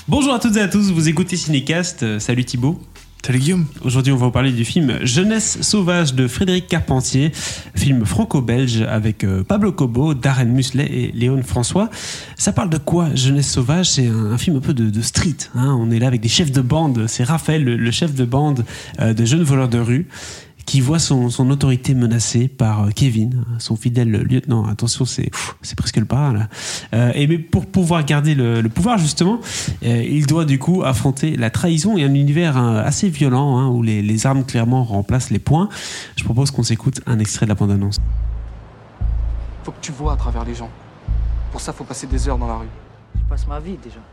Bonjour à toutes et à tous, vous écoutez Cinécast. Salut Thibaut. Salut Guillaume. Aujourd'hui, on va vous parler du film Jeunesse sauvage de Frédéric Carpentier, film franco-belge avec Pablo Cobo, Darren Muslet et Léon François. Ça parle de quoi, Jeunesse sauvage? C'est un film un peu de street. On est là avec des chefs de bande. C'est Raphaël, le chef de bande de jeunes voleurs de rue, qui voit son autorité menacée par Kevin, son fidèle lieutenant. Attention, c'est presque le parrain là. Mais pour pouvoir garder le pouvoir justement, il doit du coup affronter la trahison et un univers assez violent où les armes clairement remplacent les poings. Je propose qu'on s'écoute un extrait de la bande-annonce. Faut que tu vois à travers les gens. Pour ça, faut passer des heures dans la rue. Je passe ma vie déjà.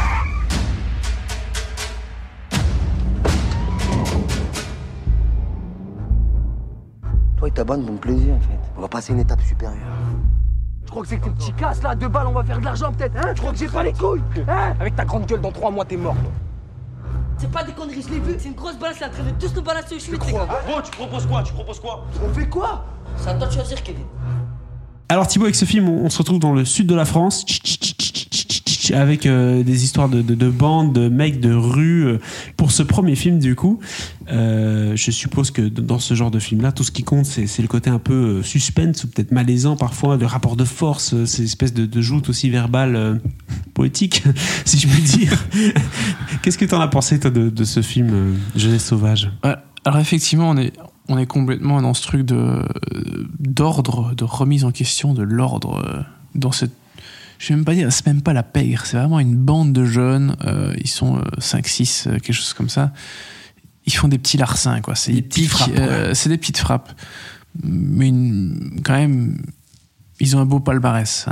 Toi et ta bande vont me plaisir en fait. On va passer une étape supérieure. Je crois que c'est que tes petits casses là, 2 balles, on va faire de l'argent peut-être, hein? Je crois que j'ai pas les couilles, hein? Avec ta grande gueule, dans 3 mois, t'es mort. C'est pas des conneries, je l'ai vu. C'est une grosse balance, elle est en train de tous nous balancer au schmitt, les gars. Bon, tu proposes quoi? On fait quoi? C'est à toi de choisir, Kevin. Alors Thibaut, avec ce film, on se retrouve dans le sud de la France, avec des histoires de bandes, de mecs de rue. Pour ce premier film, du coup, je suppose que dans ce genre de film-là, tout ce qui compte, c'est le côté un peu suspense ou peut-être malaisant parfois, le rapport de force, ces espèces de joutes aussi verbales, poétiques, si je puis dire. Qu'est-ce que t'en as pensé, toi, de ce film Jeunesse sauvage? Alors effectivement, on est complètement dans ce truc d'ordre, de remise en question de l'ordre dans cette. Je vais même pas dire, c'est même pas la pègre, c'est vraiment une bande de jeunes, ils sont 5-6, quelque chose comme ça. Ils font des petits larcins, quoi. C'est des petites frappes, ouais. C'est des petites frappes. Mais quand même, ils ont un beau palmarès.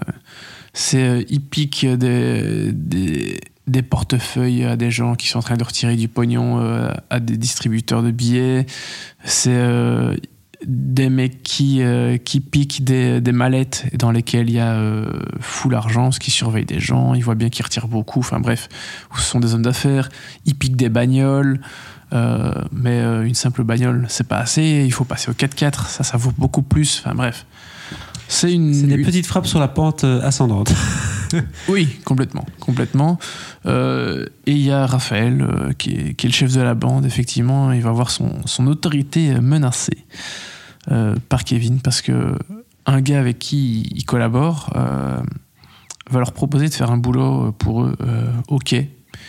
Ils piquent des portefeuilles à des gens qui sont en train de retirer du pognon à des distributeurs de billets. C'est des mecs qui piquent des mallettes dans lesquelles il y a full argent, ce qui surveille des gens, ils voient bien qu'ils retirent beaucoup, enfin bref, ce sont des hommes d'affaires, ils piquent des bagnoles, mais une simple bagnole c'est pas assez, il faut passer au 4x4, ça vaut beaucoup plus, enfin bref. C'est des petites frappes sur la pente ascendante. Oui, complètement. Et il y a Raphaël, qui est le chef de la bande, effectivement, il va avoir son autorité menacée par Kevin, parce que un gars avec qui il collabore va leur proposer de faire un boulot pour eux au quai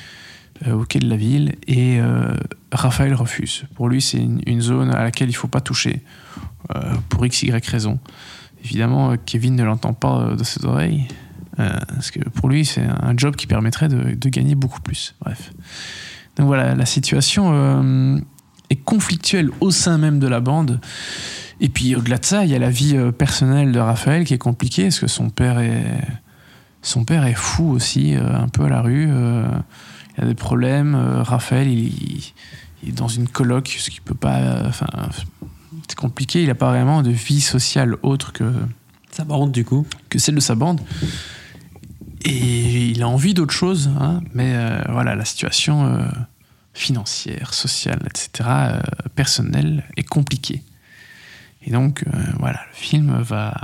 de la ville, et Raphaël refuse. Pour lui, c'est une zone à laquelle il ne faut pas toucher, pour XY raison. Évidemment, Kevin ne l'entend pas de ses oreilles, parce que pour lui, c'est un job qui permettrait de gagner beaucoup plus. Bref. Donc voilà, la situation est conflictuelle au sein même de la bande. Et puis au-delà de ça, il y a la vie personnelle de Raphaël qui est compliquée, parce que son père est fou aussi, un peu à la rue. Il y a des problèmes. Raphaël, il est dans une coloc, ce qui peut pas... c'est compliqué, il n'a pas vraiment de vie sociale autre que sa bande, du coup. Que celle de sa bande. Et il a envie d'autre chose, mais voilà, la situation financière, sociale, etc., personnelle, est compliquée. Et donc, voilà, le film va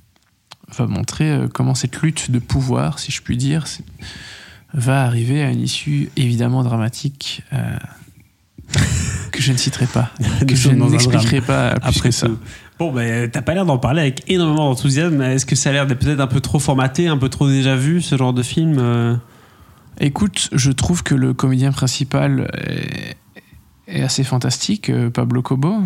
montrer comment cette lutte de pouvoir, si je puis dire, va arriver à une issue évidemment dramatique, que je ne citerai pas, que je n'expliquerai pas après ça. Bon, t'as pas l'air d'en parler avec énormément d'enthousiasme. Est-ce que ça a l'air d'être peut-être un peu trop formaté, un peu trop déjà vu, ce genre de film? Écoute, je trouve que le comédien principal est assez fantastique, Pablo Cobo.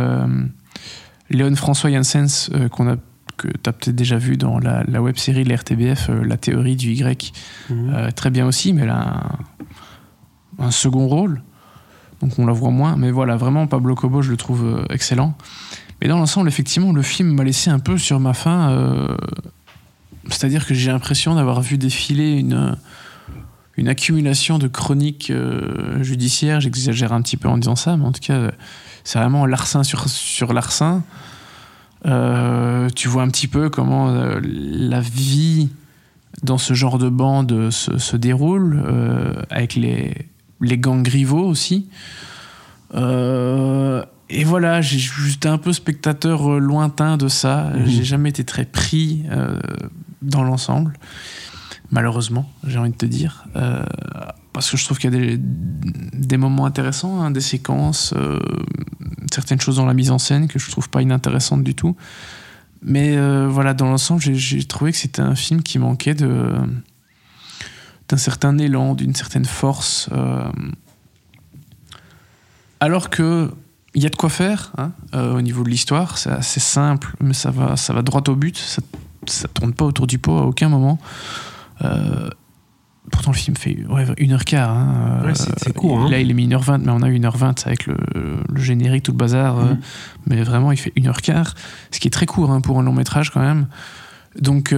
Léon François Janssens, que tu as peut-être déjà vu dans la web-série de la RTBF, La théorie du Y, très bien aussi, mais elle a un second rôle. Donc on la voit moins, mais voilà, vraiment Pablo Cobo, je le trouve excellent. Mais dans l'ensemble, effectivement, le film m'a laissé un peu sur ma faim, c'est-à-dire que j'ai l'impression d'avoir vu défiler une accumulation de chroniques judiciaires. J'exagère un petit peu en disant ça, mais en tout cas, c'est vraiment larcin sur larcin. Tu vois un petit peu comment la vie dans ce genre de bande se déroule, avec les gangs rivaux aussi. Et voilà, j'étais un peu spectateur lointain de ça. J'ai jamais été très pris dans l'ensemble. Malheureusement, j'ai envie de te dire. parce que je trouve qu'il y a des moments intéressants, hein, des séquences, certaines choses dans la mise en scène que je trouve pas inintéressantes du tout. Mais voilà, dans l'ensemble, j'ai trouvé que c'était un film qui manquait d'un certain élan, d'une certaine force. Alors que il y a de quoi faire, hein, au niveau de l'histoire, c'est assez simple, mais ça va droit au but, ça tourne pas autour du pot à aucun moment. Pourtant le film fait 1h15. Hein, c'est court. Hein. Là il est mis 1h20, mais on a 1h20 avec le générique, tout le bazar. Mais vraiment il fait 1h15, ce qui est très court, hein, pour un long métrage quand même. Donc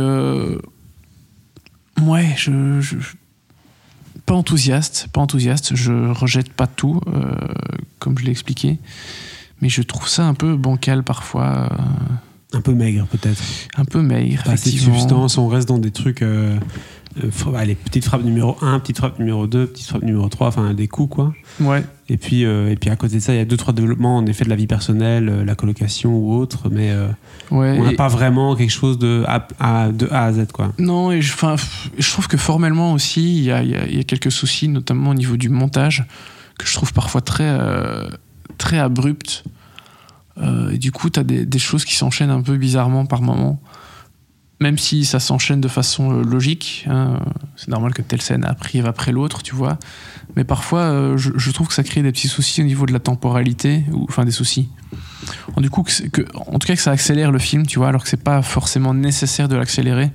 pas enthousiaste, je rejette pas tout, comme je l'ai expliqué, mais je trouve ça un peu bancal parfois. Un peu maigre peut-être. Un peu maigre, pas assez de substance, on reste dans des trucs... les petites frappes numéro 1, petite frappe numéro 2, petite frappe numéro 3, enfin des coups quoi. Ouais. Et puis à côté de ça, il y a 2-3 développements en effet de la vie personnelle, la colocation ou autre, mais on n'a pas vraiment quelque chose de A à Z quoi. Non, et je trouve que formellement aussi, il y a quelques soucis, notamment au niveau du montage, que je trouve parfois très abrupt. Et du coup, tu as des choses qui s'enchaînent un peu bizarrement par moment. Même si ça s'enchaîne de façon logique, hein, c'est normal que telle scène arrive après l'autre, tu vois. Mais parfois, je trouve que ça crée des petits soucis au niveau de la temporalité, enfin des soucis. Du coup, en tout cas, que ça accélère le film, tu vois, alors que c'est pas forcément nécessaire de l'accélérer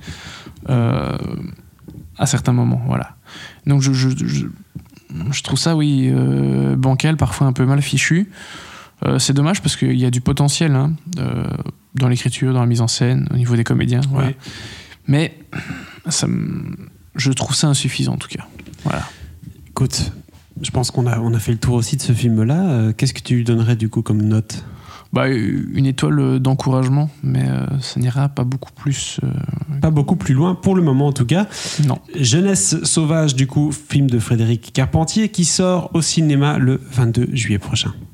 à certains moments, voilà. Donc je trouve ça, bancal, parfois un peu mal fichu. C'est dommage parce qu'il y a du potentiel, hein, dans l'écriture, dans la mise en scène, au niveau des comédiens. Voilà. Ouais. Mais je trouve ça insuffisant en tout cas. Voilà. Écoute, je pense qu'on a fait le tour aussi de ce film-là. Qu'est-ce que tu lui donnerais du coup comme note ? Une étoile d'encouragement, mais ça n'ira pas beaucoup plus. Pas beaucoup plus loin, pour le moment en tout cas. Non. Jeunesse sauvage, du coup, film de Frédéric Carpentier qui sort au cinéma le 22 juillet prochain.